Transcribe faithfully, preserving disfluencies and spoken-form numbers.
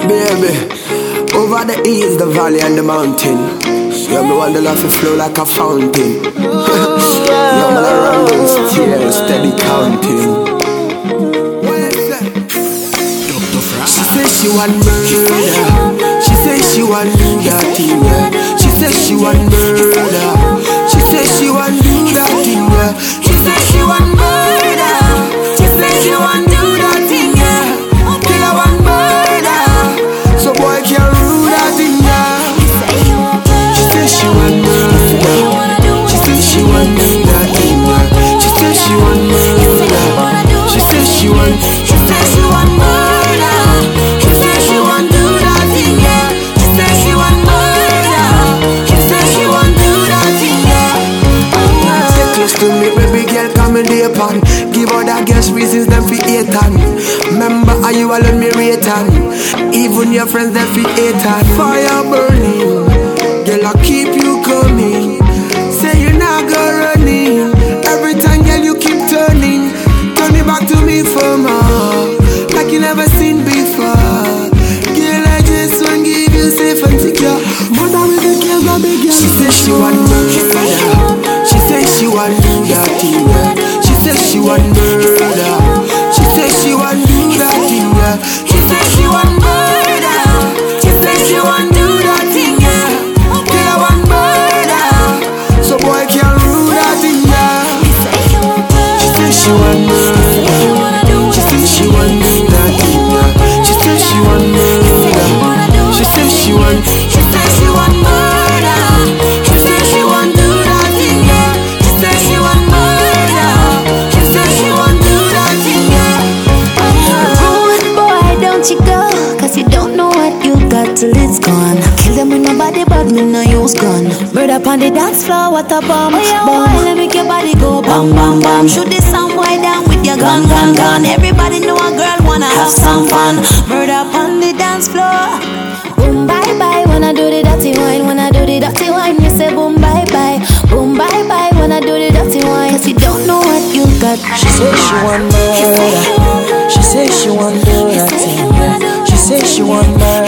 Baby, over the hills, the valley and the mountain. Yeah, me want the love to flow like a fountain. Yeah, man, around those tears, steady counting. She says she want murder. She says she want do that thing, yeah. She says she want murder. She says she want do that thing, yeah. She says she want murder. She says she want do that thing, yeah. Kill her want murder. So boy can't rule that thing, yeah. She says she want murder. She says she want do that thing, yeah. She says she want murder. She says she want. She says she want murder. To me, baby girl, come in the pan. Give all that girls reasons them for hate on. Remember how you alone me rate on. Even your friends them for hate on. Fire burning, girl I keep you coming. Say you not go running. Every time girl you keep turning. Turn it back to me for more, like you never seen before. Girl I just want give you safe and secure. Mother with the girls my big girl. She says she want murder. She says she want do that thing, yeah. She says she want murder. She says she want do that thing, yeah. She says she want murder. She says she want do that thing, yeah. Kill her want murder. So boy can't rule that thing, yeah. She says she want murder. She says she want do that thing, yeah. She says she want murder. She says she want. She says she want murder. She says she want do that thing, yeah. She says she want murder. She says she want do that thing, yeah. Rude boy, don't you go, cause you don't know what you got till it's gone. Kill them with nobody but me no use gun. Murder upon the dance floor, what a bomb. Oh yeah, boy, let me make your body go bam bam bam. Shoot this some boy down with your gun gun gun. Everybody know a girl wanna have some fun. Murder upon the dance floor. Boom bye bye, when I do the dirty wine. When I do the dirty wine, you say boom bye bye. Boom bye bye, when I do the dirty wine. Cause you don't know what you got. She says she want murder. She says she want do that thing, yeah. She says she want murder.